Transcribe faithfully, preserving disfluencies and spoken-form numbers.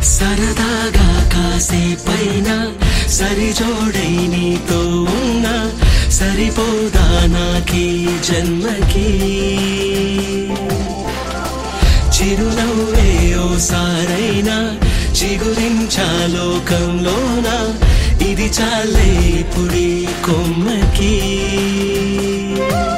సరదాగా కాసేపైనా సరిజోడై నీతో ఉన్నా సరిపోదా నాకీ జన్మకి. చిరునవ్వే ఓసారైనా చిగురించా లోకంలోన ఇది చాలే పుడి కొమ్మకి.